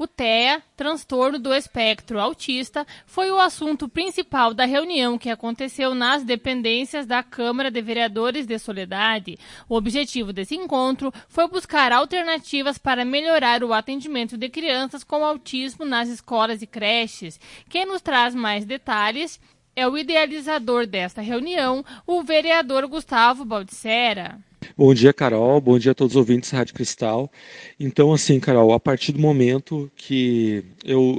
O TEA, transtorno do espectro autista, foi o assunto principal da reunião que aconteceu nas dependências da Câmara de Vereadores de Soledade. O objetivo desse encontro foi buscar alternativas para melhorar o atendimento de crianças com autismo nas escolas e creches. Quem nos traz mais detalhes é o idealizador desta reunião, o vereador Gustavo Baldissera. Bom dia, Carol. Bom dia a todos os ouvintes da Rádio Cristal. Então, assim, Carol, a partir do momento que eu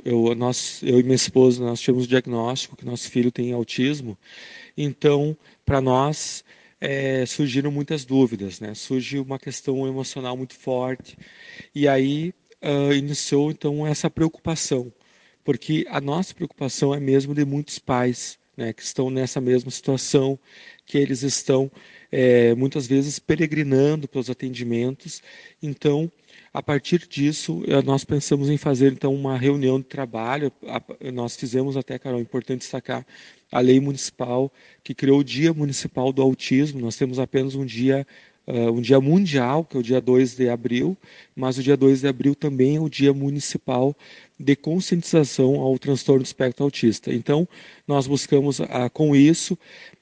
e minha esposa, nós tivemos o diagnóstico que nosso filho tem autismo, então, para nós, surgiram muitas dúvidas, né? Surge uma questão emocional muito forte. E aí, iniciou, então, essa preocupação. Porque a nossa preocupação é mesmo de muitos pais, né, que estão nessa mesma situação, que eles estão muitas vezes peregrinando pelos atendimentos. Então, a partir disso, nós pensamos em fazer então uma reunião de trabalho. Nós fizemos até, Carol, é importante destacar a lei municipal que criou o Dia Municipal do Autismo. Nós temos apenas um dia mundial, que é o dia 2 de abril, mas o dia 2 de abril também é o dia municipal de conscientização ao transtorno do espectro autista. Então, nós buscamos, com isso,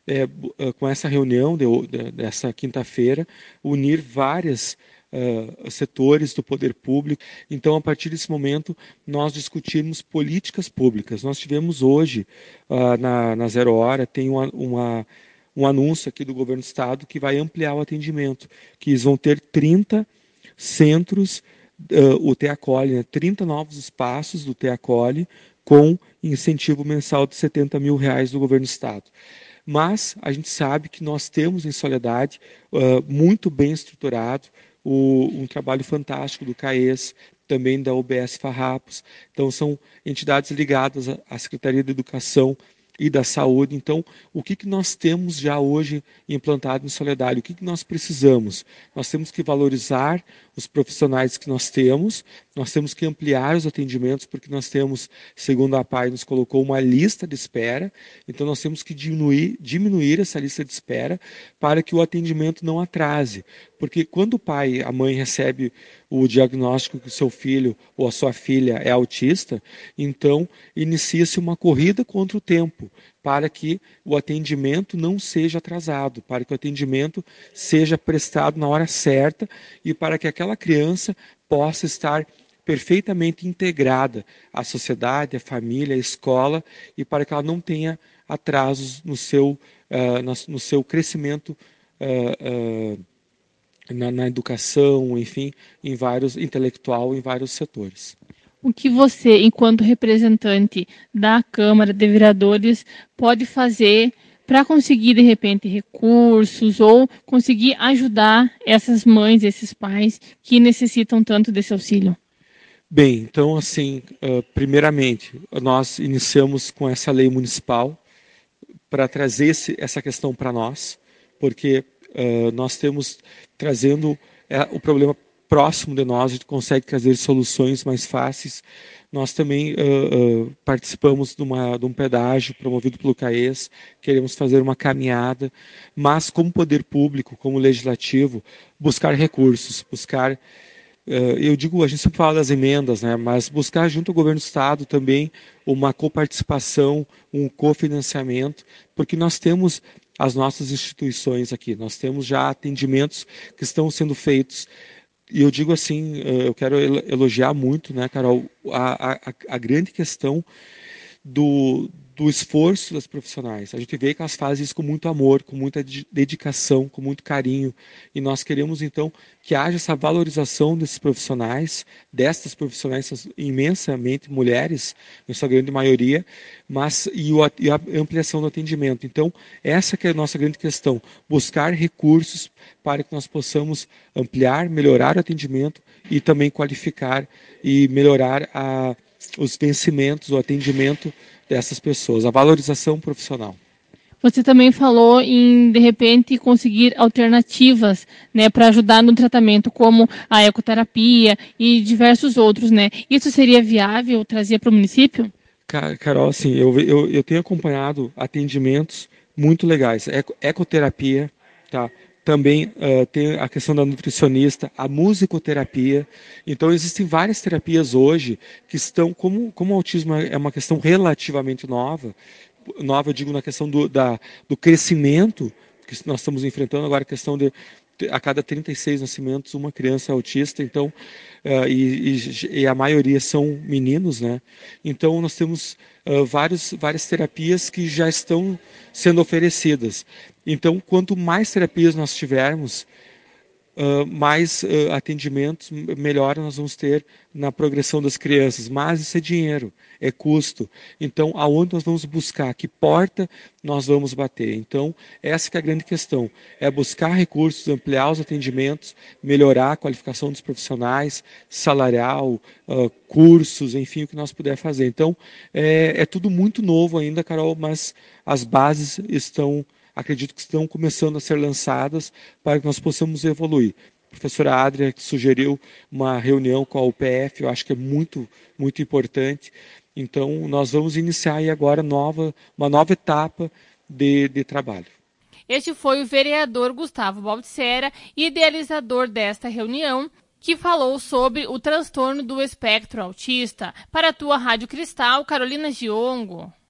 com essa reunião dessa quinta-feira, unir vários setores do poder público. Então, a partir desse momento, nós discutimos políticas públicas. Nós tivemos hoje, na Zero Hora, tem um anúncio aqui do governo do estado que vai ampliar o atendimento, que eles vão ter 30 centros, o TEACOLE, né, 30 novos espaços do TEACOLE, com incentivo mensal de R$70 mil do governo do estado. Mas a gente sabe que nós temos em Soledade, muito bem estruturado, um trabalho fantástico do CAES, também da UBS Farrapos. Então são entidades ligadas à Secretaria de Educação e da Saúde. Então, o que nós temos já hoje implantado em Soledade? O que nós precisamos? Nós temos que valorizar os profissionais que nós temos temos que ampliar os atendimentos, porque nós temos, segundo a APAE, nos colocou uma lista de espera, então nós temos que diminuir essa lista de espera para que o atendimento não atrase. Porque quando o pai, a mãe recebe o diagnóstico que o seu filho ou a sua filha é autista, então inicia-se uma corrida contra o tempo, para que o atendimento não seja atrasado, para que o atendimento seja prestado na hora certa e para que aquela criança possa estar perfeitamente integrada à sociedade, à família, à escola, e para que ela não tenha atrasos no seu crescimento na educação, enfim, intelectual, em vários setores. O que você, enquanto representante da Câmara de Vereadores, pode fazer para conseguir, de repente, recursos ou conseguir ajudar essas mães, esses pais que necessitam tanto desse auxílio? Bem, então, assim, primeiramente, nós iniciamos com essa lei municipal para trazer essa questão para nós, porque nós temos trazendo o problema próximo de nós, a gente consegue trazer soluções mais fáceis. Nós também participamos de um pedágio promovido pelo CAES, queremos fazer uma caminhada, mas como poder público, como legislativo, buscar recursos, a gente sempre fala das emendas, né, mas buscar junto ao governo do estado também uma coparticipação, um cofinanciamento, porque nós temos as nossas instituições aqui, nós temos já atendimentos que estão sendo feitos. E eu digo assim, eu quero elogiar muito, né, Carol, a grande questão do esforço das profissionais. A gente vê que elas fazem isso com muito amor, com muita dedicação, com muito carinho. E nós queremos, então, que haja essa valorização desses profissionais, destas profissionais, imensamente mulheres, em sua grande maioria, e a ampliação do atendimento. Então, essa que é a nossa grande questão, buscar recursos para que nós possamos ampliar, melhorar o atendimento e também qualificar e melhorar os vencimentos, o atendimento dessas pessoas, a valorização profissional. Você também falou em, de repente, conseguir alternativas, né, para ajudar no tratamento, como a ecoterapia e diversos outros, né? Isso seria viável trazer para o município? Carol, assim, eu tenho acompanhado atendimentos muito legais. Ecoterapia, tá? Também tem a questão da nutricionista, a musicoterapia. Então, existem várias terapias hoje que estão, como o autismo é uma questão relativamente nova, eu digo na questão do crescimento que nós estamos enfrentando agora, a questão de a cada 36 nascimentos uma criança é autista, então e a maioria são meninos, né? Então nós temos várias terapias que já estão sendo oferecidas. Então, quanto mais terapias nós tivermos, mais atendimentos, melhor nós vamos ter na progressão das crianças. Mas isso é dinheiro, é custo. Então, aonde nós vamos buscar? Que porta nós vamos bater? Então, essa que é a grande questão. É buscar recursos, ampliar os atendimentos, melhorar a qualificação dos profissionais, salarial, cursos, enfim, o que nós puder fazer. Então, é tudo muito novo ainda, Carol, mas as bases acredito que estão começando a ser lançadas para que nós possamos evoluir. A professora Adria sugeriu uma reunião com a UPF, eu acho que é muito, muito importante. Então, nós vamos iniciar aí agora uma nova etapa de trabalho. Este foi o vereador Gustavo Baldissera, idealizador desta reunião, que falou sobre o transtorno do espectro autista. Para a tua Rádio Cristal, Carolina Giongo.